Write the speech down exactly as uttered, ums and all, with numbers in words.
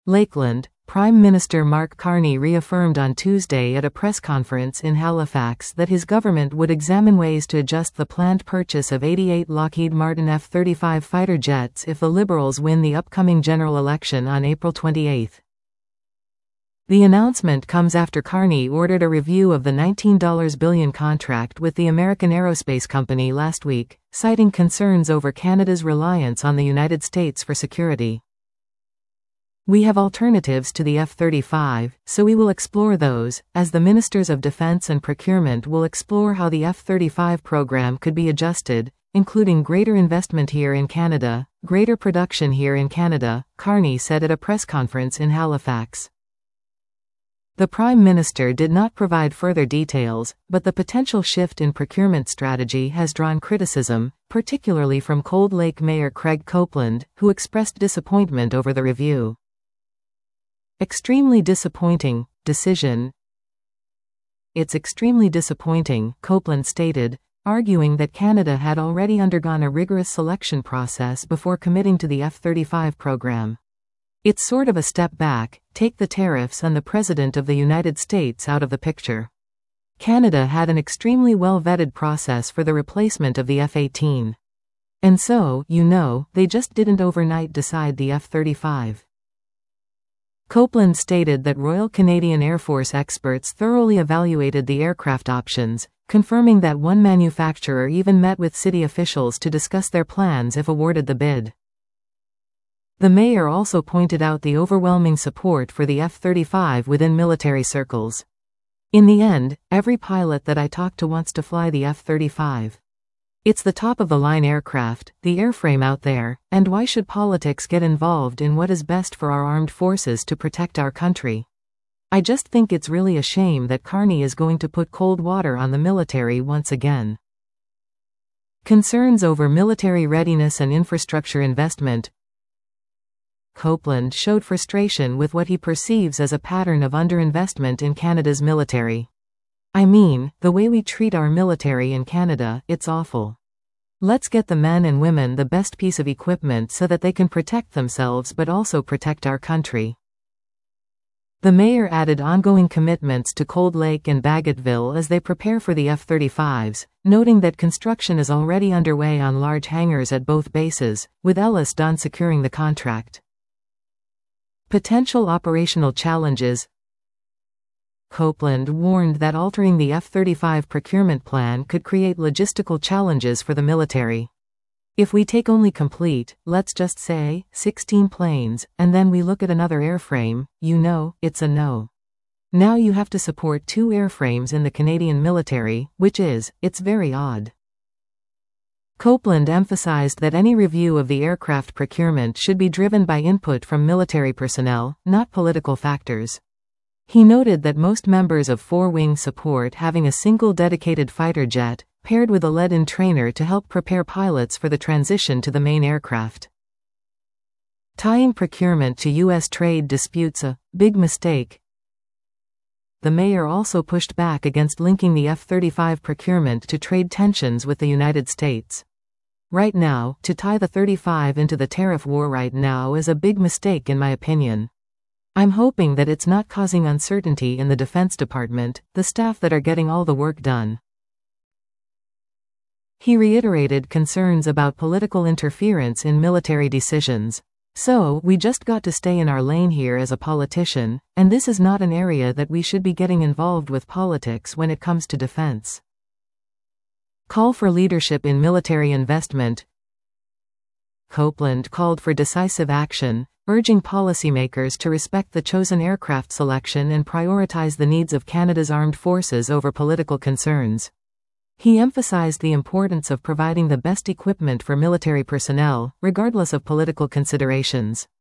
Lakeland, Prime Minister Mark Carney reaffirmed on Tuesday at a press conference in Halifax that his government would examine ways to adjust the planned purchase of eighty-eight Lockheed Martin F thirty-five fighter jets if the Liberals win the upcoming general election on April twenty-eighth. The announcement comes after Carney ordered a review of the nineteen billion dollars contract with the American Aerospace Company last week, citing concerns over Canada's reliance on the United States for security. "We have alternatives to the F thirty-five, so we will explore those, as the Ministers of Defense and Procurement will explore how the F thirty-five program could be adjusted, including greater investment here in Canada, greater production here in Canada," Carney said at a press conference in Halifax. The Prime Minister did not provide further details, but the potential shift in procurement strategy has drawn criticism, particularly from Cold Lake Mayor Craig Copeland, who expressed disappointment over the review. "Extremely disappointing decision. It's extremely disappointing," Copeland stated, arguing that Canada had already undergone a rigorous selection process before committing to the F thirty-five program. "It's sort of a step back, take the tariffs and the President of the United States out of the picture. Canada had an extremely well-vetted process for the replacement of the F eighteen. And so, you know, they just didn't overnight decide the F thirty-five. Copeland stated that Royal Canadian Air Force experts thoroughly evaluated the aircraft options, confirming that one manufacturer even met with city officials to discuss their plans if awarded the bid. The mayor also pointed out the overwhelming support for the F thirty-five within military circles. "In the end, every pilot that I talk to wants to fly the F thirty-five. It's the top-of-the-line aircraft, the airframe out there, and why should politics get involved in what is best for our armed forces to protect our country? I just think it's really a shame that Carney is going to put cold water on the military once again." Concerns over military readiness and infrastructure investment. Copeland showed frustration with what he perceives as a pattern of underinvestment in Canada's military. "I mean, the way we treat our military in Canada, it's awful. Let's get the men and women the best piece of equipment so that they can protect themselves but also protect our country." The mayor added ongoing commitments to Cold Lake and Bagotville as they prepare for the F thirty-fives, noting that construction is already underway on large hangars at both bases, with Ellis Don securing the contract. Potential operational challenges. Copeland warned that altering the F thirty-five procurement plan could create logistical challenges for the military. "If we take only complete, let's just say, sixteen planes, and then we look at another airframe, you know, it's a no. Now you have to support two airframes in the Canadian military, which is, it's very odd." Copeland emphasized that any review of the aircraft procurement should be driven by input from military personnel, not political factors. He noted that most members of Four Wing support having a single dedicated fighter jet, paired with a lead-in trainer to help prepare pilots for the transition to the main aircraft. Tying procurement to U S trade disputes a big mistake. The mayor also pushed back against linking the F thirty-five procurement to trade tensions with the United States. "Right now, to tie the thirty-five into the tariff war right now is a big mistake in my opinion. I'm hoping that it's not causing uncertainty in the Defense Department, the staff that are getting all the work done." He reiterated concerns about political interference in military decisions. "So, we just got to stay in our lane here as a politician, and this is not an area that we should be getting involved with politics when it comes to defense." Call for leadership in military investment. Copeland called for decisive action, urging policymakers to respect the chosen aircraft selection and prioritize the needs of Canada's armed forces over political concerns. He emphasized the importance of providing the best equipment for military personnel, regardless of political considerations.